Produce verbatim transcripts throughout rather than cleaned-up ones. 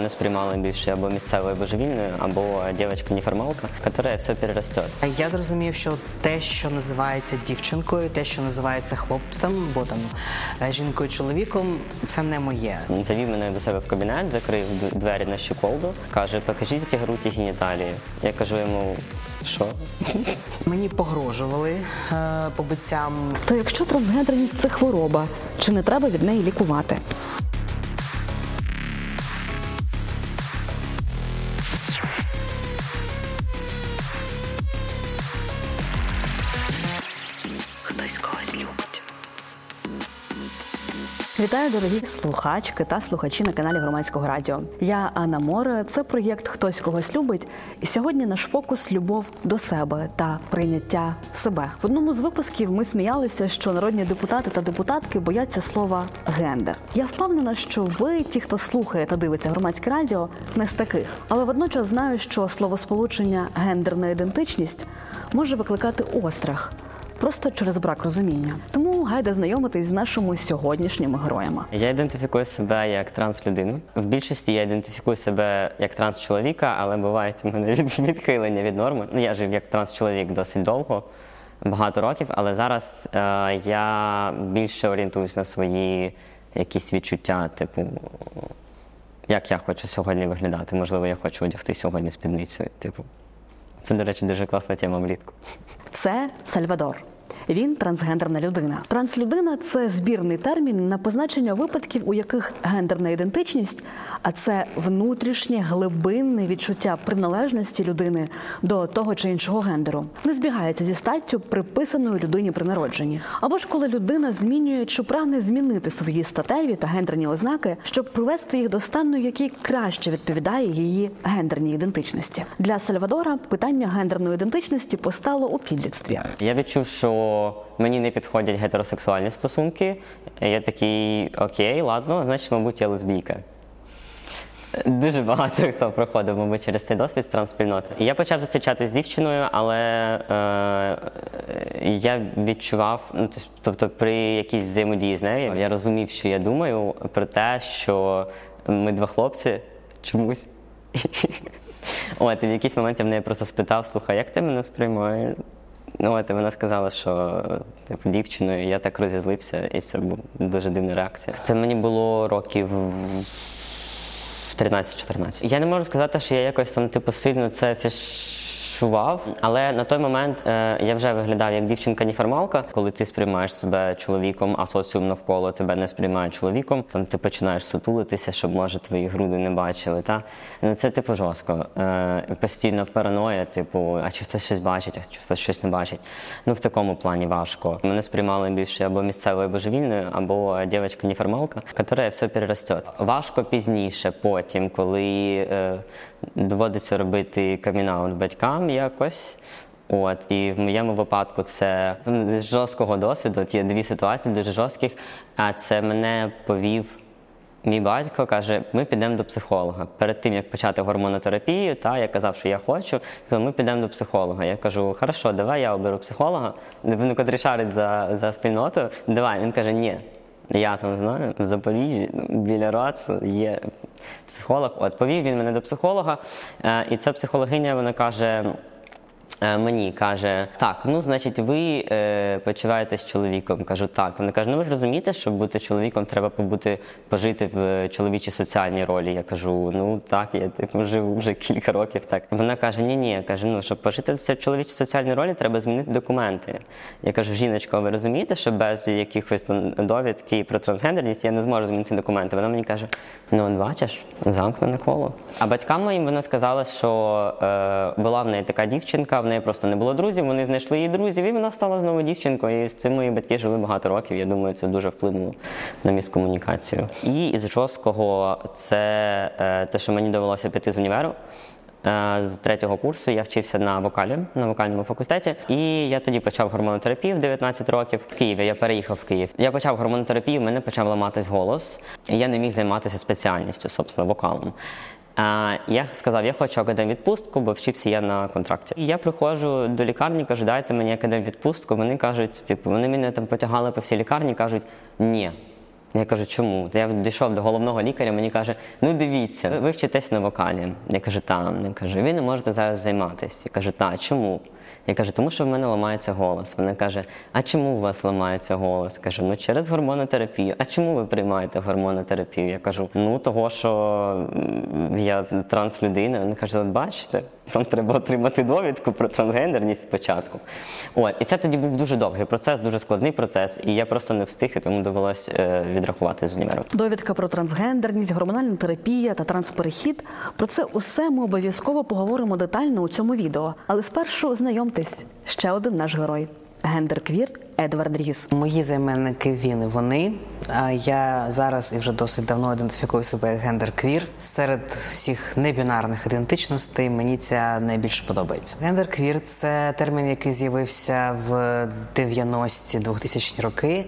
Мене сприймали більше або місцевою божевільною, або дівчинка-неформалка, яка все переросте. Я зрозумів, що те, що називається дівчинкою, те, що називається хлопцем, або там жінкою-чоловіком, це не моє. Завів мене до себе в кабінет, закрив двері на щеколду, каже, покажіть ті груді геніталії. Я кажу йому, що? Мені погрожували е, побиттям. То якщо трансгендерність – це хвороба, чи не треба від неї лікувати? Хтось когось любить. Вітаю, дорогі слухачки та слухачі на каналі Громадського радіо. Я Анна Море, це проєкт «Хтось когось любить». І сьогодні наш фокус – любов до себе та прийняття себе. В одному з випусків ми сміялися, що народні депутати та депутатки бояться слова «гендер». Я впевнена, що ви, ті, хто слухає та дивиться Громадське радіо, не з таких. Але водночас знаю, що словосполучення «гендерна ідентичність» може викликати острах. Просто через брак розуміння. Тому гайда знайомитись з нашими сьогоднішніми героями. Я ідентифікую себе як транслюдину. В більшості я ідентифікую себе як транс-чоловіка, але бувають у мене відхилення від норми. Ну, я жив як транс-чоловік досить довго, багато років, але зараз е, я більше орієнтуюсь на свої якісь відчуття, типу, як я хочу сьогодні виглядати. Можливо, я хочу одягти сьогодні спідницю, типу. Це, до речі, дуже класна тема влітку. Це Сальвадор. Він трансгендерна людина. Транслюдина – це збірний термін на позначення випадків, у яких гендерна ідентичність, а це внутрішнє, глибинне відчуття приналежності людини до того чи іншого гендеру, не збігається зі статтю, приписаною людині при народженні. Або ж коли людина змінює чи прагне змінити свої статеві та гендерні ознаки, щоб привести їх до стану, який краще відповідає її гендерній ідентичності. Для Сальвадора питання гендерної ідентичності постало у підлітстві. Я відчув, що мені не підходять гетеросексуальні стосунки. Я такий, окей, ладно, значить, мабуть, я лесбійка. Дуже багато хто проходив, мабуть, через цей досвід з трансспільноти. Я почав зустрічатися з дівчиною, але е, я відчував, ну, тобто при якійсь взаємодії з нею, я розумів, що я думаю про те, що ми два хлопці чомусь. От, і в якийсь момент я в неї просто спитав, слухай, як ти мене сприймаєш? Ну, от, і вона сказала, що типу, дівчиною, я так розізлився, і це була дуже дивна реакція. Це мені було років тринадцять-чотирнадцять. Я не можу сказати, що я якось там типу сильно це фішував, але на той момент е, я вже виглядав як дівчинка-неформалка. Коли ти сприймаєш себе чоловіком, а соціум навколо тебе не сприймає чоловіком, там ти починаєш сутулитися, щоб, може, твої груди не бачили, та? Ну, це типу жорстко. Е, постійно параноя, типу, а чи хтось щось бачить, а чи хтось щось не бачить. Ну, в такому плані важко. Мене сприймали більше або місцевою божевільною, або дівчинка-неформалка, яка все переросте. Важко пізніше, потім, коли е, доводиться робити камін-аут батькам якось. От, і в моєму випадку це з жорсткого досвіду, от є дві ситуації дуже жорстких, а це мене повів мій батько, каже, ми підемо до психолога. Перед тим, як почати гормонотерапію, та, я казав, що я хочу, то ми підемо до психолога. Я кажу, хорошо, давай я оберу психолога, він котрий шарить за, за спільноту, давай. Він каже, ні. Я там знаю, в Запоріжжі, біля РАЦу є психолог. От, повів він мене до психолога, і ця психологиня, вона каже, мені каже, так, ну, значить, ви е, почуваєтесь чоловіком. Кажу, так. Вона каже, ну, ви ж розумієте, щоб бути чоловіком, треба побути, пожити в чоловічій соціальній ролі. Я кажу, ну, так, я типу, живу вже кілька років, так. Вона каже, ні-ні, каже, ну, щоб пожити в чоловічій соціальній ролі, треба змінити документи. Я кажу, жіночко, ви розумієте, що без якихось довідки про трансгендерність я не зможу змінити документи? Вона мені каже, ну, бачиш, замкнене коло. А батькам моїм вона сказала, що е, була в неї така дівчинка, в неї просто не було друзів, вони знайшли її друзів, і вона стала знову дівчинкою. І з цим мої батьки жили багато років. Я думаю, це дуже вплинуло на міськомунікацію. І із жорсткого це е, те, що мені довелося піти з універу. Е, з третього курсу я вчився на вокалі, на вокальному факультеті. І я тоді почав гормонотерапію в дев'ятнадцять років. В Києві, я переїхав в Київ. Я почав гормонотерапію, в мене почав ламатись голос. І я не міг займатися спеціальністю, собственно, вокалом. Я сказав, я хочу академвідпустку, бо вчився я на контракті. І я приходжу до лікарні, кажу, дайте мені академвідпустку. Вони кажуть, типу, вони мене там потягали по всій лікарні, кажуть, ні, Я кажу, чому? Я дійшов до головного лікаря, мені каже, ну дивіться, ви вчитесь на вокалі. Я кажу, так. Він каже, ви не можете зараз займатися. Я кажу, так, чому? Я кажу, тому що в мене ламається голос. Вона каже, а чому у вас ламається голос? Я кажу, ну через гормонотерапію. А чому ви приймаєте гормонотерапію? Я кажу, ну того, що я транслюдина. Вона каже, от бачите, вам треба отримати довідку про трансгендерність спочатку. От, і це тоді був дуже довгий процес, дуже складний процес, і я просто не встиг, і тому довелось е, відрахувати з універу. Довідка про трансгендерність, гормональна терапія та трансперехід – про це усе ми обов'язково поговоримо детально у цьому відео. Але спершу знайомтесь, ще один наш герой – гендер-квір Едвард Ріс. Мої займенники він і вони. Я зараз і вже досить давно ідентифікую себе як гендер-квір. Серед всіх небінарних ідентичностей мені ця найбільше подобається. Гендер-квір – це термін, який з'явився в дев'яності, двохтисячні роки.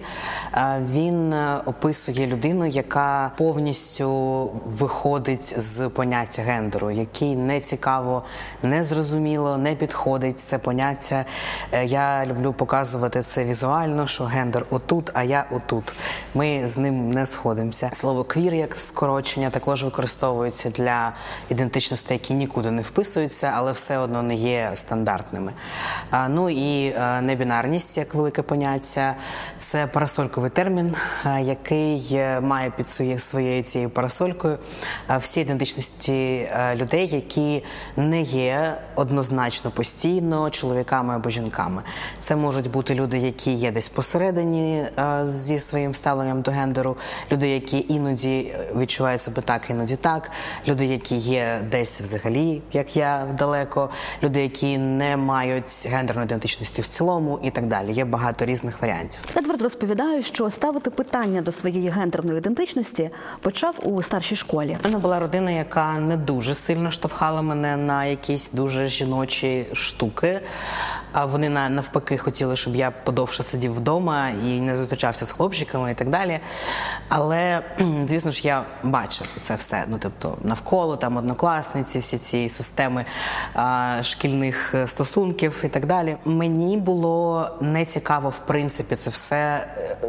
Він описує людину, яка повністю виходить з поняття гендеру, який не цікаво, не зрозуміло, не підходить це поняття. Я люблю показувати це візуально, що гендер отут, а я отут. Ми з ним не сходимося. Слово «квір» як скорочення також використовується для ідентичностей, які нікуди не вписуються, але все одно не є стандартними. А, ну і а, небінарність як велике поняття – це парасольковий термін, а, який має під своє, своєю цією парасолькою а, всі ідентичності а, людей, які не є однозначно постійно чоловіками або жінками. Це можуть бути люди, які є десь посередині а, зі своїм ставленням до гендеру, люди, які іноді відчувають себе так, іноді так, люди, які є десь взагалі, як я, далеко, люди, які не мають гендерної ідентичності в цілому і так далі. Є багато різних варіантів. Едвард розповідає, що ставити питання до своєї гендерної ідентичності почав у старшій школі. У мене була родина, яка не дуже сильно штовхала мене на якісь дуже жіночі штуки. А вони навпаки хотіли, щоб я подовше сидів вдома і не зустрічався з хлопчиками і так далі. Але, звісно ж, я бачив це все. Ну, тобто, навколо, там, однокласниці, всі ці системи а, шкільних стосунків і так далі. Мені було нецікаво, в принципі, це все...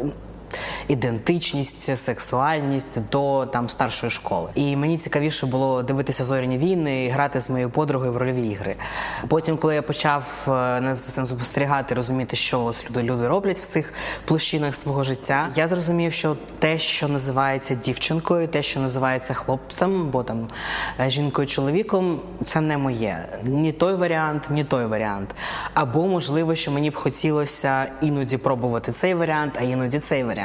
ідентичність, сексуальність до там старшої школи. І мені цікавіше було дивитися «Зоряні війни» і грати з моєю подругою в рольові ігри. Потім, коли я почав за цим спостерігати, розуміти, що ось люди, люди роблять в цих площинах свого життя, я зрозумів, що те, що називається дівчинкою, те, що називається хлопцем, або там жінкою-чоловіком, це не моє. Ні той варіант, ні той варіант. Або, можливо, що мені б хотілося іноді пробувати цей варіант, а іноді цей варіант.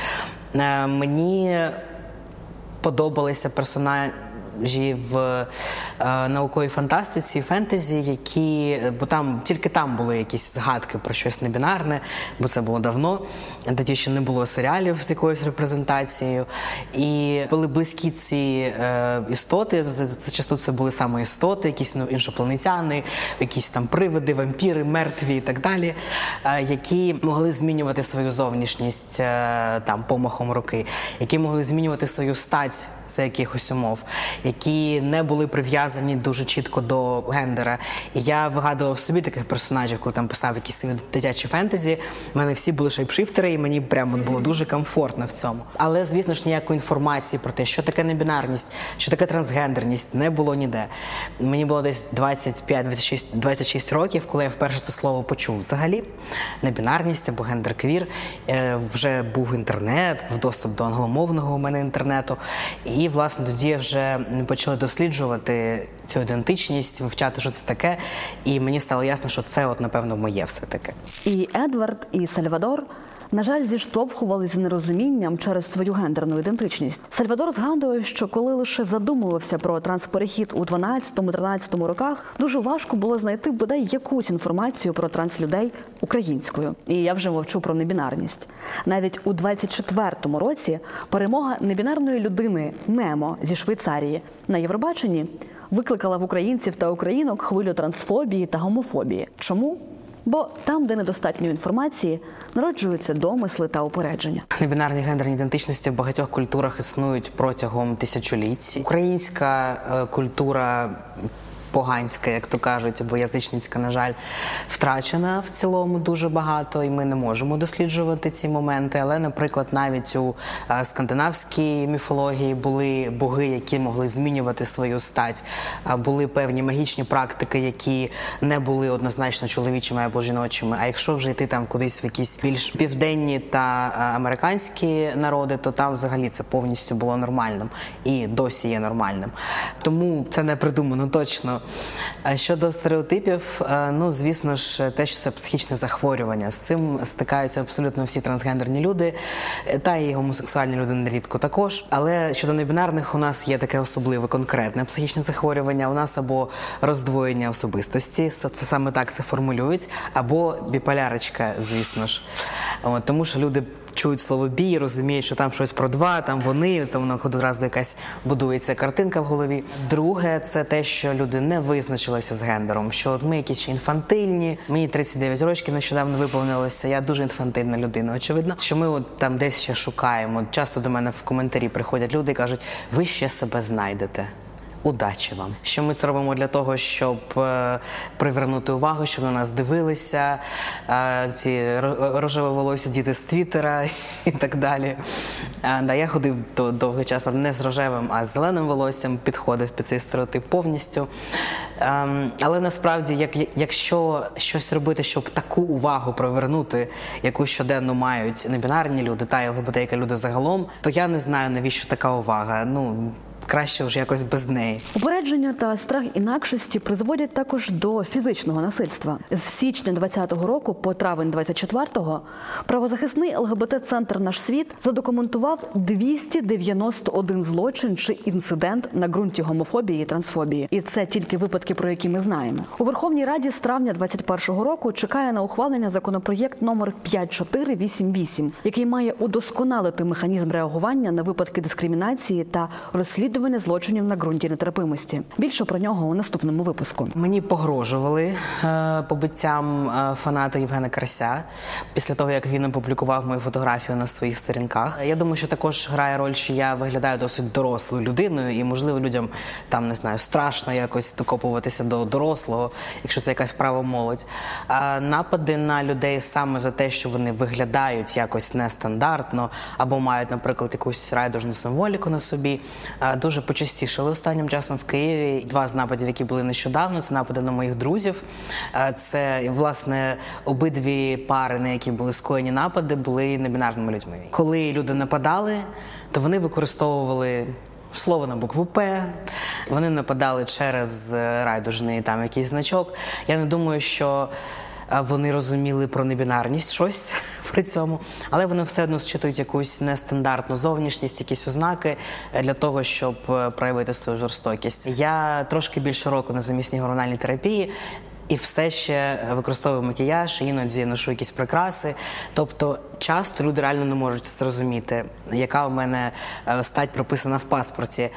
Мені подобалися персонажі в е, науковій фантастиці, фентезі, які, бо там, тільки там були якісь згадки про щось небінарне, бо це було давно, тоді ще не було серіалів з якоюсь репрезентацією, і були близькі ці е, істоти, зачасту це були саме істоти, якісь ну, іншопланетяни, якісь там привиди, вампіри, мертві і так далі, е, які могли змінювати свою зовнішність е, там помахом руки, які могли змінювати свою стать за якихось умов, які не були прив'язані дуже чітко до гендера. І я вигадував собі таких персонажів, коли там писав якісь свої дитячі фентезі. У мене всі були шейпшифтери, і мені прямо було дуже комфортно в цьому. Але, звісно ж, ніякої інформації про те, що таке небінарність, що таке трансгендерність, не було ніде. Мені було десь двадцять п'ять двадцять шість років, коли я вперше це слово почув взагалі. Небінарність або гендер-квір. Вже був інтернет, доступ до англомовного у мене інтернету. І, власне, тоді вже почали досліджувати цю ідентичність, вивчати, що це таке, і мені стало ясно, що це, от, напевно, моє все-таки. І Едвард, і Сальвадор, на жаль, зіштовхувалися з нерозумінням через свою гендерну ідентичність. Сальвадор згадує, що коли лише задумувався про трансперехід у дванадцятому-тринадцятому роках, дуже важко було знайти бодай якусь інформацію про транслюдей українською. І я вже мовчу про небінарність. Навіть у двадцять четвертому році перемога небінарної людини Немо зі Швейцарії на Євробаченні викликала в українців та українок хвилю трансфобії та гомофобії. Чому? Бо там, де недостатньо інформації, народжуються домисли та упередження. Небінарні гендерні ідентичності в багатьох культурах існують протягом тисячоліть. Українська е, культура поганська, як то кажуть, або язичницька, на жаль, втрачена в цілому дуже багато, і ми не можемо досліджувати ці моменти. Але, наприклад, навіть у е, скандинавській міфології були боги, які могли змінювати свою стать, а були певні магічні практики, які не були однозначно чоловічими або жіночими. А якщо вже йти там кудись в якісь більш південні та е, американські народи, то там взагалі це повністю було нормальним і досі є нормальним. Тому це не придумано точно. Щодо стереотипів, ну, звісно ж, те, що це психічне захворювання. З цим стикаються абсолютно всі трансгендерні люди, та і гомосексуальні люди нерідко також. Але щодо небінарних у нас є таке особливе, конкретне психічне захворювання. У нас або роздвоєння особистості, це саме так це формулюють, або біполярочка, звісно ж. От, тому що люди чують слово «бі», розуміють, що там щось про два, там вони, там воно одразу якась будується картинка в голові. Друге, це те, що люди не визначилися з гендером, що от ми якісь ще інфантильні, мені тридцять дев'ять років нещодавно виповнилося, я дуже інфантильна людина, очевидно, що ми от там десь ще шукаємо. Часто до мене в коментарі приходять люди і кажуть, ви ще себе знайдете. Удачі вам. Що ми це робимо для того, щоб е, привернути увагу, щоб на нас дивилися, е, ці рожеве волосся діти з Твіттера і так далі. Е, да, я ходив до, довгий час, не з рожевим, а з зеленим волоссям, підходив під цей стереотип повністю. Е, але насправді, як, якщо щось робити, щоб таку увагу привернути, яку щоденно мають небінарні люди та й ЛГБТ люди загалом, то я не знаю, навіщо така увага. Ну, краще вже якось без неї. Упередження та страх інакшості призводять також до фізичного насильства. З січня двадцятого року по травень двадцять четвертого правозахисний ЛГБТ-центр «Наш світ» задокументував двісті дев'яносто один злочин чи інцидент на ґрунті гомофобії і трансфобії. І це тільки випадки, про які ми знаємо. У Верховній Раді з травня двадцять першого року чекає на ухвалення законопроєкт номер п'ять чотири вісім вісім, який має удосконалити механізм реагування на випадки дискримінації та розслідування злочинів на ґрунті нетерпимості. Більше про нього у наступному випуску. Мені погрожували е, побиттям е, фаната Євгена Карася після того, як він опублікував мою фотографію на своїх сторінках. Я думаю, що також грає роль, що я виглядаю досить дорослою людиною і, можливо, людям там, не знаю, страшно якось докопуватися до дорослого, якщо це якась права молодь. А напади на людей саме за те, що вони виглядають якось нестандартно або мають, наприклад, якусь райдужну символіку на собі, е, дуже почастішали останнім часом в Києві. Два з нападів, які були нещодавно, це напади на моїх друзів. Це, власне, обидві пари, на які були скоєні напади, були небінарними людьми. Коли люди нападали, то вони використовували слово на букву «П», вони нападали через райдужний там якийсь значок. Я не думаю, що вони розуміли про небінарність щось при цьому, але вони все одно зчитують якусь нестандартну зовнішність, якісь ознаки для того, щоб проявити свою жорстокість. Я трошки більше року на замісній гормональній терапії і все ще використовую макіяж, іноді ношу якісь прикраси. Тобто часто люди реально не можуть зрозуміти, яка у мене стать прописана в паспорті.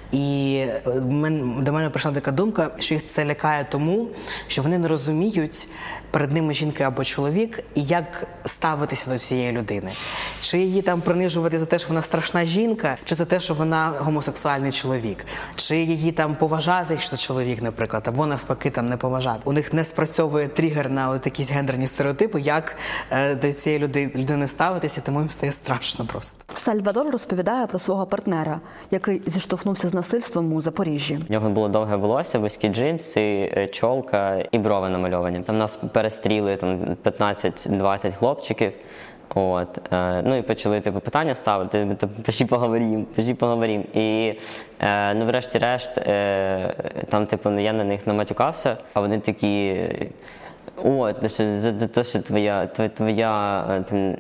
І до мене прийшла така думка, що їх це лякає тому, що вони не розуміють, перед ними жінка або чоловік, і як ставитися до цієї людини. Чи її там принижувати за те, що вона страшна жінка, чи за те, що вона гомосексуальний чоловік. Чи її там поважати, що це чоловік, наприклад, або навпаки там не поважати. У них не спрацьовує тригер на от якісь гендерні стереотипи, як е, до цієї люди, людини ставитися, тому їм стає страшно просто. Сальвадор розповідає про свого партнера, який зіштовхнувся з насильством у Запоріжжі. У нього було довге волосся, вузькі джинси, чолка і брови намальовані. Там нас перестріли там п'ятнадцять-двадцять хлопчиків. От, е, ну і почали типу питання ставити, пиші поговорім, пиші поговорім. І е, ну врешті-решт е, там типу я на них наматюкався, а вони такі: о, це що, за, за те, що твоя, твоя, твоя там,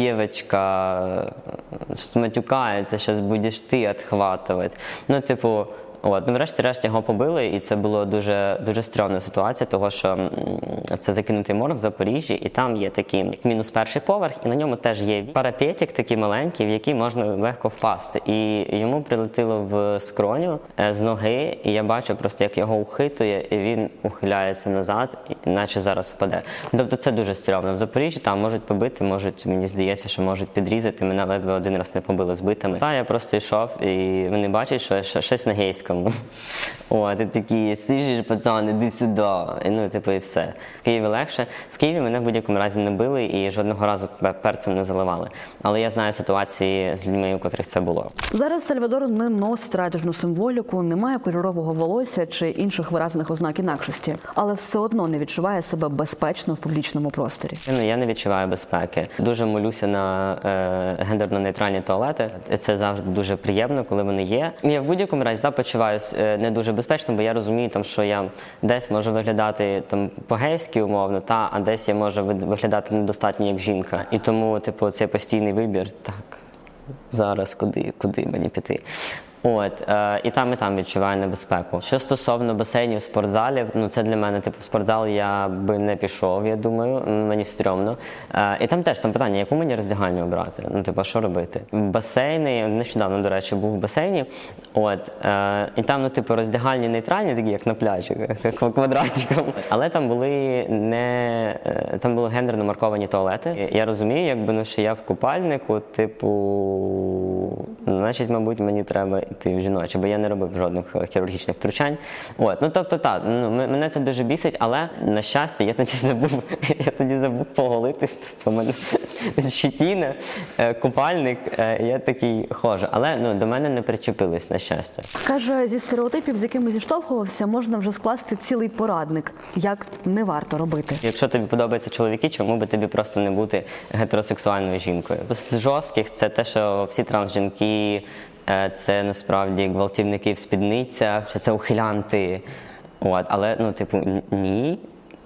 дівчинка сматюкається, зараз будеш ти відхватувати. Ну, типу, от, ну, врешті-решт його побили, і це була дуже, дуже стрьомна ситуація, тому що це закинутий морг в Запоріжжі, і там є такий як мінус перший поверх, і на ньому теж є парапетик такий маленький, в який можна легко впасти. І йому прилетіло в скроню з ноги, і я бачу просто, як його ухитує, і він ухиляється назад, наче зараз впаде. Тобто це дуже стрьомно. В Запоріжжі там можуть побити, можуть, мені здається, що можуть підрізати. Мене ледве один раз не побили з битами. Та я просто йшов, і вони бачать, що я щось на гейському. О, ти такий, сижиш, пацан, іди сюди. І, ну, типу, і все. В Києві легше. В Києві мене в будь-якому разі не били і жодного разу перцем не заливали. Але я знаю ситуації з людьми, у котрих це було. Зараз Сальвадор не носить райдужну символіку, не має кольорового волосся чи інших виразних ознак інакшості, але все одно не відчуває себе безпечно в публічному просторі. Ну, я не відчуваю безпеки. Дуже молюся на е, гендерно-нейтральні туалети. Це завжди дуже приємно, коли вони є. Я в будь-якому разі да, почуваюся е, не дуже безпечно, бо я розумію, там, що я десь можу виглядати там, по-гейськи умовно, та, а десь я можу виглядати недостатньо як жінка. І тому, типу, цей постійний вибір, так, зараз куди, куди мені піти. От, е, і там, і там відчуваю небезпеку. Що стосовно басейнів, спортзалів, ну це для мене, типу, в спортзал я би не пішов, я думаю, мені стрьомно. Е, і там теж там питання, яку мені роздягальню обрати, ну, типу, що робити? Басейни, нещодавно, до речі, був в басейні, от, е, і там, ну, типу, роздягальні нейтральні, такі, як на пляжі, квадратиком, але там були не, там були гендерно марковані туалети. Я розумію, якби, ну, що я в купальнику, типу, значить, мабуть, мені треба йти в жіночі, бо я не робив жодних хірургічних втручань. От, ну, тобто, так, ну, мене це дуже бісить, але, на щастя, я тоді забув, я тоді забув поголитись, тобто, у мене щетіна, купальник, я такий ходжу. Але, ну, до мене не причепились, на щастя. Каже, зі стереотипів, з якими зіштовхувався, можна вже скласти цілий порадник, як не варто робити. Якщо тобі подобаються чоловіки, чому би тобі просто не бути гетеросексуальною жінкою? З жорстких це те, що всі трансжінки, це насправді гвалтівники в спідницях, що це ухилянти. От, але, ну, типу, ні.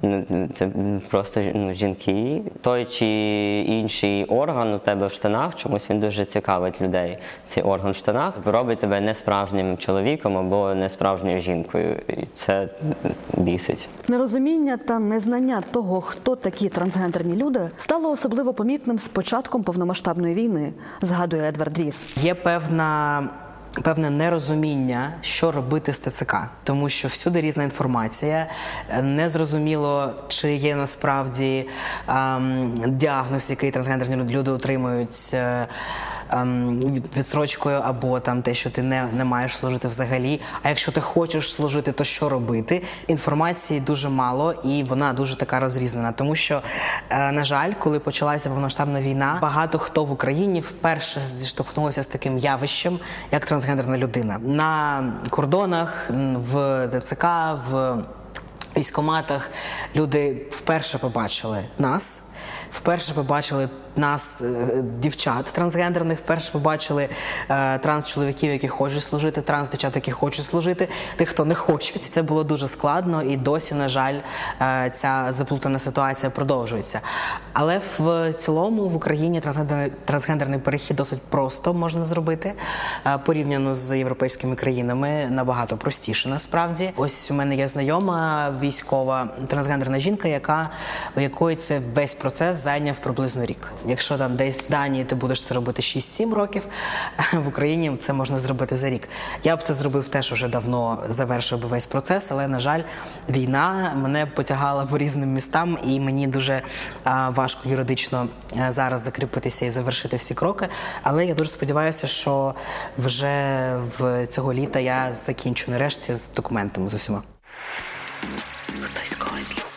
Це просто, ну, жінки. Той чи інший орган у тебе в штанах, чомусь він дуже цікавить людей, цей орган в штанах, робить тебе несправжнім чоловіком або несправжньою жінкою. І це бісить. Нерозуміння та незнання того, хто такі трансгендерні люди, стало особливо помітним з початком повномасштабної війни, згадує Едвард Ріс. Є певна певне нерозуміння, що робити з ТЦК. Тому що всюди різна інформація, незрозуміло, чи є насправді ем, діагноз, який трансгендерні люди отримують е, ем, відстрочкою, або там те, що ти не, не маєш служити взагалі. А якщо ти хочеш служити, то що робити? Інформації дуже мало, і вона дуже така розрізнена. Тому що, е, на жаль, коли почалася повномасштабна війна, багато хто в Україні вперше зіштовхнувся з таким явищем, як трансгендерна людина. На кордонах, в ТЦК, в військкоматах люди вперше побачили нас, вперше побачили нас, дівчат трансгендерних, вперше побачили е, транс-чоловіків, які хочуть служити, транс-дівчат, які хочуть служити, тих, хто не хочуть. Це було дуже складно, і досі, на жаль, е, ця заплутана ситуація продовжується. Але в цілому в Україні трансгендерний, трансгендерний перехід досить просто можна зробити, е, порівняно з європейськими країнами, набагато простіше насправді. Ось у мене є знайома військова трансгендерна жінка, яка, у якої це весь процес зайняв приблизно рік. Якщо там десь в Данії ти будеш це робити шість-сім років, в Україні це можна зробити за рік. Я б це зробив теж вже давно, завершив би весь процес, але, на жаль, війна мене потягала по різним містам, і мені дуже а, важко юридично а, зараз закріпитися і завершити всі кроки. Але я дуже сподіваюся, що вже в цього літа я закінчу нарешті з документами, з усіма. Хтось когось любить.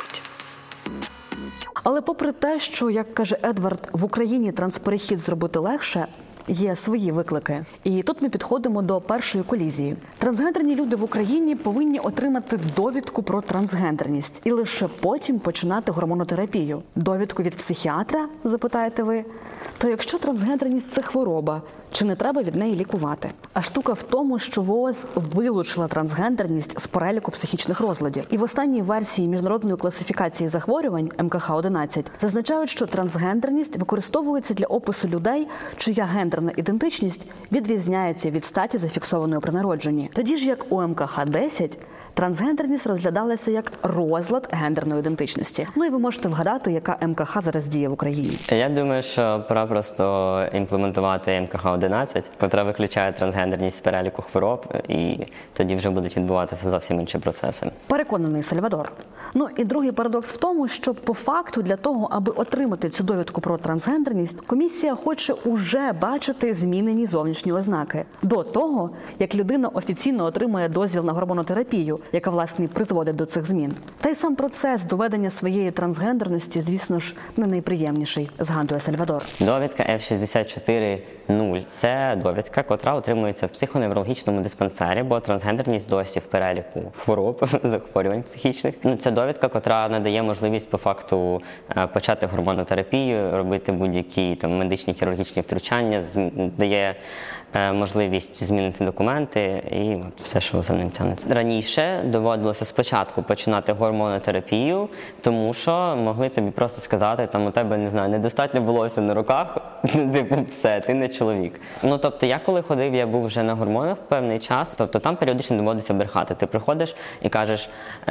Але попри те, що, як каже Едвард, в Україні трансперехід зробити легше, є свої виклики. І тут ми підходимо до першої колізії. Трансгендерні люди в Україні повинні отримати довідку про трансгендерність і лише потім починати гормонотерапію. Довідку від психіатра, запитаєте ви? То якщо трансгендерність – це хвороба, чи не треба від неї лікувати? А штука в тому, що ВООЗ вилучила трансгендерність з переліку психічних розладів. І в останній версії міжнародної класифікації захворювань Ем Ка Ха одинадцять зазначають, що трансгендерність використовується для опису людей, чия гендерна ідентичність відрізняється від статі, зафіксованої при народженні. Тоді ж, як у Ем Ка Ха десять, трансгендерність розглядалася як розлад гендерної ідентичності. Ну і ви можете вгадати, яка Ем Ка Ха зараз діє в Україні. Я думаю, що пора просто імплементувати Ем Ка Ха одинадцять, котра виключає трансгендерність з переліку хвороб, і тоді вже будуть відбуватися зовсім інші процеси. Переконаний Сальвадор. Ну і другий парадокс в тому, що по факту для того, аби отримати цю довідку про трансгендерність, комісія хоче уже бачити змінені зовнішні ознаки. До того, як людина офіційно отримує дозвіл на гормонотерапію, яка, власне, призводить до цих змін. Та й сам процес доведення своєї трансгендерності, звісно ж, не найприємніший, згадує Сальвадор. Довідка еф шістдесят чотири нуль – це довідка, котра отримується в психоневрологічному диспансері, бо трансгендерність досі в переліку хвороб, захворювань психічних. Ну, це довідка, котра надає можливість по факту почати гормонотерапію, робити будь-які там медичні хірургічні втручання, дає можливість змінити документи і от все, що за ним тягнеться. Раніше доводилося спочатку починати гормонотерапію, тому що могли тобі просто сказати, там у тебе, не знаю, недостатньо волосся на руках, типу, все, ти не чоловік. Ну, тобто, я коли ходив, я був вже на гормонах певний час, тобто там періодично доводиться брехати. Ти приходиш і кажеш,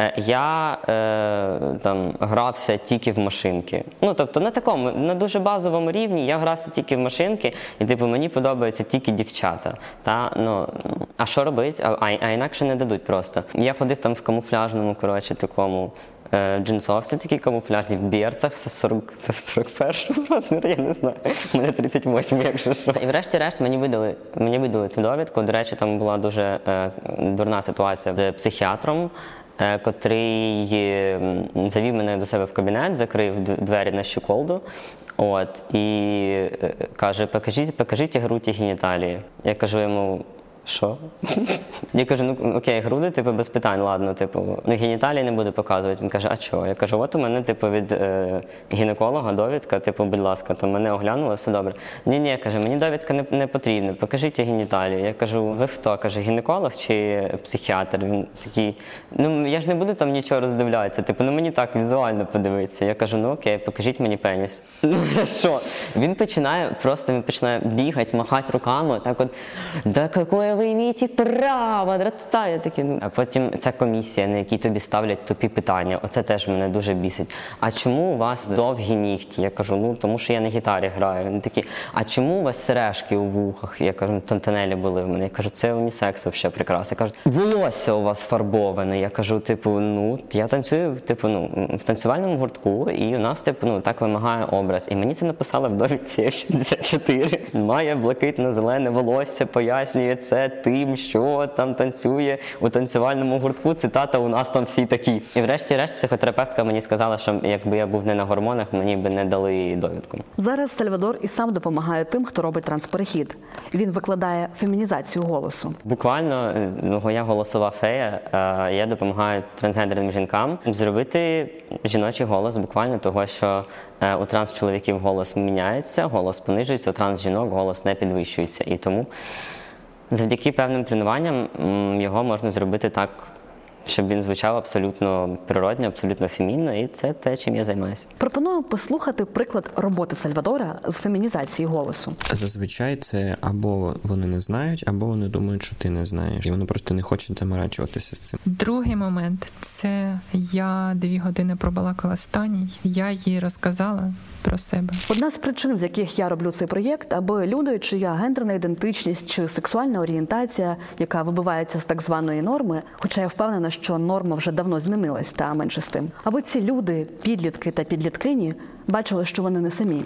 я е, там грався тільки в машинки. Ну, тобто, на такому, на дуже базовому рівні я грався тільки в машинки, і, типу, мені подобаються тільки дівчата. Та? Ну, а що робити? А, а інакше не дадуть просто. Я ходив там в камуфляжному, коротше, такому, джинсовці такі камуфляжні, в берцах, це сорок першого розміру, я не знаю. У мене тридцять восьмий, якщо що. І врешті-решт мені видали, мені видали цю довідку. До речі, там була дуже е, дурна ситуація з психіатром, е, котрий завів мене до себе в кабінет, закрив двері на щеколду, от, і е, каже, покажіть, покажіть грудь і геніталії. Я кажу йому, що? Я кажу, ну окей, груди, типу, без питань, ладно, типу, ну геніталії не буду показувати. Він каже, а чого? Я кажу, от у мене, типу, від е, гінеколога довідка, типу, будь ласка, то мене оглянули, все добре. Ні-ні, каже, мені довідка не, не потрібна, покажіть геніталії. Я кажу, ви хто? Каже, гінеколог чи психіатр? Він такий, ну я ж не буду там нічого роздивлятися, типу, ну мені так візуально подивитися. Я кажу, ну окей, покажіть мені пеніс. Ну що? Він починає, просто він починає бігати, махати руками, так от, да какое ви маєте право, дратата, я такі, ну. А потім ця комісія, на якій тобі ставлять тупі питання, оце теж мене дуже бісить. А чому у вас довгі нігті? Я кажу, ну, тому що я на гітарі граю. Вони такі, а чому у вас сережки у вухах? Я кажу, тонтонелі були в мене. Я кажу, це унісекс взагалі прекрасно. Я кажу, волосся у вас фарбоване. Я кажу, типу, ну, я танцюю, типу, ну, в танцювальному гуртку, і у нас, типу, ну, так вимагає образ. І мені це написали в довідці еф шістдесят чотири. Має блакитно-зелене волосся, пояснює це тим, що там танцює у танцювальному гуртку, цитата, у нас там всі такі. І врешті-решт психотерапевтка мені сказала, що якби я був не на гормонах, мені би не дали довідку. Зараз Сальвадор і сам допомагає тим, хто робить трансперехід. Він викладає фемінізацію голосу. Буквально, ну, я голосова фея, я допомагаю трансгендерним жінкам зробити жіночий голос, буквально того, що у транс-чоловіків голос міняється, голос понижується, у транс-жінок голос не підвищується. І тому завдяки певним тренуванням його можна зробити так, щоб він звучав абсолютно природньо, абсолютно фемінно, і це те, чим я займаюся. Пропоную послухати приклад роботи Сальвадора з фемінізації голосу. Зазвичай це або вони не знають, або вони думають, що ти не знаєш, і вони просто не хочуть заморачуватися з цим. Другий момент – це я дві години пробалакала з Таній, я їй розказала про себе. Одна з причин, з яких я роблю цей проєкт, аби люди, чия гендерна ідентичність чи сексуальна орієнтація, яка вибивається з так званої норми, хоча я впевнена, що норма вже давно змінилась, та менше з тим, аби ці люди, підлітки та підліткині, бачили, що вони не самі.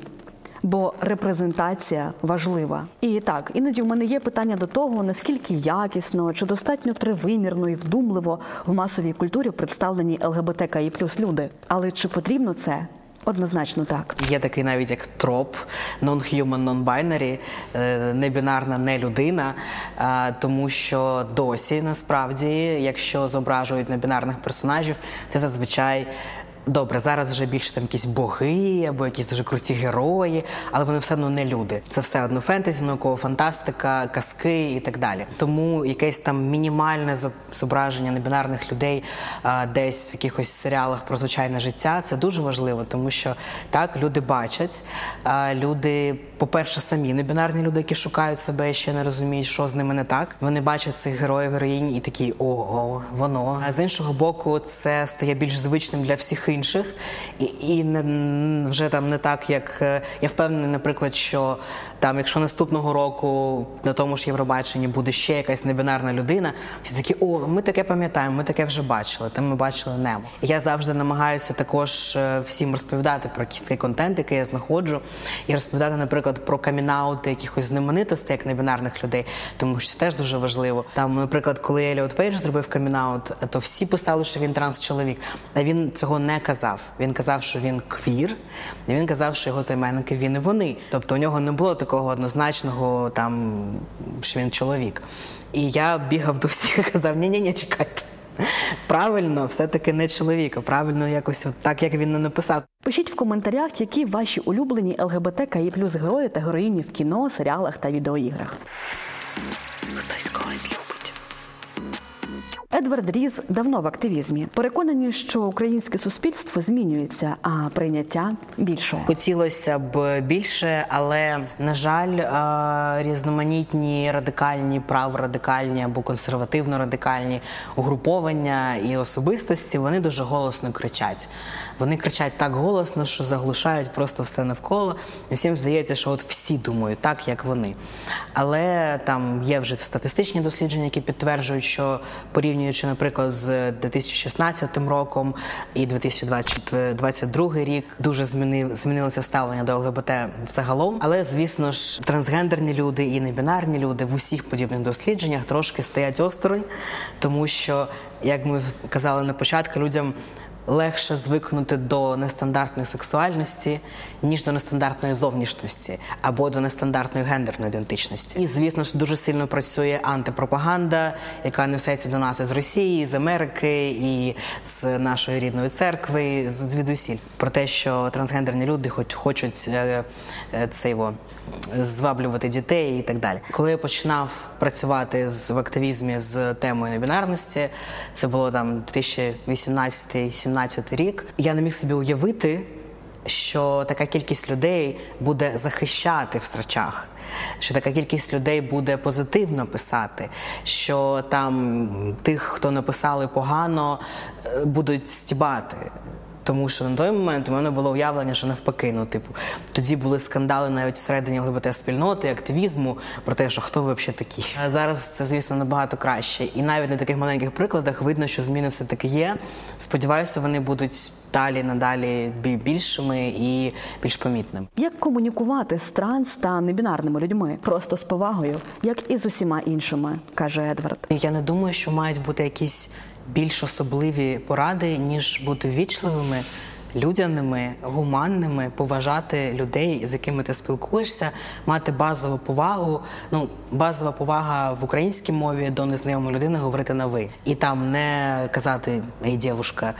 Бо репрезентація важлива. І так, іноді в мене є питання до того, наскільки якісно чи достатньо тривимірно і вдумливо в масовій культурі представлені ел ге бе те ка і плюс люди. Але чи потрібно це? Однозначно так. Є такий навіть як троп, non-human, non-binary, небінарна не людина, тому що досі, насправді, якщо зображують небінарних персонажів, це зазвичай добре, зараз вже більше там якісь боги або якісь дуже круті герої, але вони все одно не люди. Це все одно фентезі, наукова фантастика, казки і так далі. Тому якесь там мінімальне зображення небінарних людей а, десь в якихось серіалах про звичайне життя, це дуже важливо, тому що так, люди бачать, а, люди, по-перше, самі небінарні люди, які шукають себе і ще не розуміють, що з ними не так. Вони бачать цих героїв, героїнь і такі, ого, воно. А з іншого боку, це стає більш звичним для всіх інших. І, і не, вже там не так, як... Я впевнений, наприклад, що там, якщо наступного року на тому ж Євробаченні буде ще якась небінарна людина, всі такі, о, ми таке пам'ятаємо, ми таке вже бачили, там ми бачили Немо. І я завжди намагаюся також всім розповідати про якийсь такий контент, який я знаходжу, і розповідати, наприклад, про камінаути якихось знаменитостей, як небінарних людей, тому що це теж дуже важливо. Там, наприклад, коли Еліот Пейдж зробив камінаут, то всі писали, що він транс-чоловік, а він цього не казав. Він казав, що він квір, і він казав, що його займенники він і вони. Тобто у нього не було такого однозначного, там, що він чоловік. І я бігав до всіх і казав, ні-ні-ні, чекайте. Правильно, все-таки не чоловік, а правильно якось от так, як він не написав. Пишіть в коментарях, які ваші улюблені ел ге бе те ка і плюс герої та героїні в кіно, серіалах та відеоіграх. Хтось когось любить. Едвард Різ давно в активізмі. Переконані, що українське суспільство змінюється, а прийняття більше. Хотілося б більше, але, на жаль, різноманітні радикальні, праворадикальні або консервативно-радикальні угруповання і особистості, вони дуже голосно кричать. Вони кричать так голосно, що заглушають просто все навколо. І всім здається, що от всі думають так, як вони. Але там є вже статистичні дослідження, які підтверджують, що порівнюючи, наприклад, з дві тисячі шістнадцятим роком і дві тисячі двадцять другий рік, дуже змінив, змінилося ставлення до ел ге бе те взагалом. Але, звісно ж, трансгендерні люди і небінарні люди в усіх подібних дослідженнях трошки стоять осторонь, тому що, як ми казали на початку, людям легше звикнути до нестандартної сексуальності, ніж до нестандартної зовнішності або до нестандартної гендерної ідентичності. І, звісно ж, дуже сильно працює антипропаганда, яка несеться до нас із Росії, з Америки, і з нашої рідної церкви, звідусіль. Про те, що трансгендерні люди хоч хочуть е, е, це його зваблювати дітей і так далі. Коли я починав працювати з, в активізмі з темою небінарності, це було там дві тисячі вісімнадцятий сімнадцятий рік, я не міг собі уявити, що така кількість людей буде захищати в срачах, що така кількість людей буде позитивно писати, що там тих, хто написали погано, будуть стібати. Тому що на той момент у мене було уявлення, що навпаки, ну, типу, тоді були скандали навіть всередині ел ге бе те-спільноти, активізму, про те, що хто ви взагалі такі. А зараз це, звісно, набагато краще. І навіть на таких маленьких прикладах видно, що зміни все-таки є. Сподіваюся, вони будуть далі, надалі більшими і більш помітними. Як комунікувати з транс та небінарними людьми? Просто з повагою, як і з усіма іншими, каже Едвард. Я не думаю, що мають бути якісь більш особливі поради, ніж бути ввічливими, людяними, гуманними, поважати людей, з якими ти спілкуєшся, мати базову повагу. Ну, базова повага в українській мові до незнайомої людини говорити на «ви». І там не казати «ей, дівушка»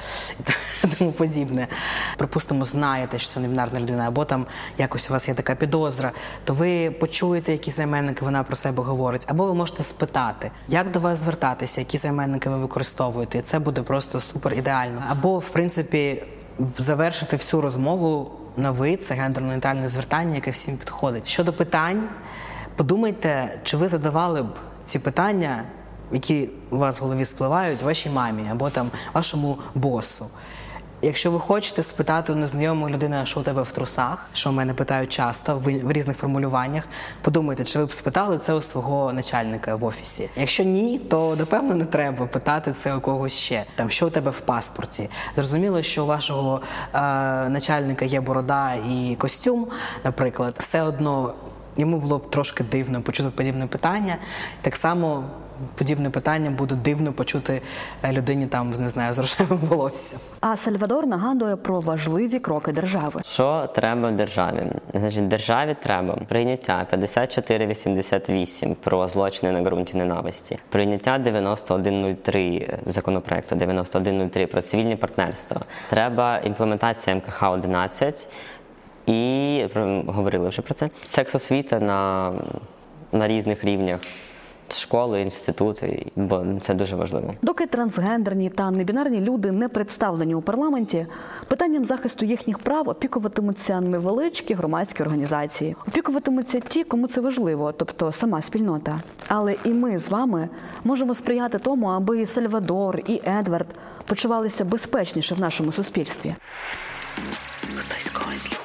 і тому подібне. Припустимо, знаєте, що це небінарна людина, або там якось у вас є така підозра, то ви почуєте, які займенники вона про себе говорить, або ви можете спитати, як до вас звертатися, які займенники ви використовуєте, і це буде просто супер ідеально. Або, в принципі, завершити всю розмову на «ви» – це гендерно-нейтральне звертання, яке всім підходить. Щодо питань, подумайте, чи ви задавали б ці питання, які у вас в голові спливають, вашій мамі або там вашому босу. Якщо ви хочете спитати у незнайомої людини, що у тебе в трусах, що мене питають часто в різних формулюваннях, подумайте, чи ви б спитали це у свого начальника в офісі. Якщо ні, то, напевно, не треба питати це у когось ще. Там, що у тебе в паспорті. Зрозуміло, що у вашого е, начальника є борода і костюм, наприклад. Все одно йому було б трошки дивно почути подібне питання. Так само подібне питання буде дивно почути людині там, не знаю, з рожевим волоссям. А Сальвадор нагадує про важливі кроки держави. Що треба державі? Значить, державі треба прийняття п'ятдесят чотири вісімдесят вісім про злочини на ґрунті ненависті, прийняття дев'яносто один нуль три законопроекту дев'яносто один нуль три про цивільне партнерство. Треба імплементація ем ка ха одинадцять і говорили вже про це. Секс-освіта на, на різних рівнях. школи, інститути, бо це дуже важливо. Доки трансгендерні та небінарні люди не представлені у парламенті, питанням захисту їхніх прав опікуватимуться невеличкі громадські організації. Опікуватимуться ті, кому це важливо, тобто сама спільнота. Але і ми з вами можемо сприяти тому, аби і Сальвадор, і Едвард почувалися безпечніше в нашому суспільстві. Хтось когось любить.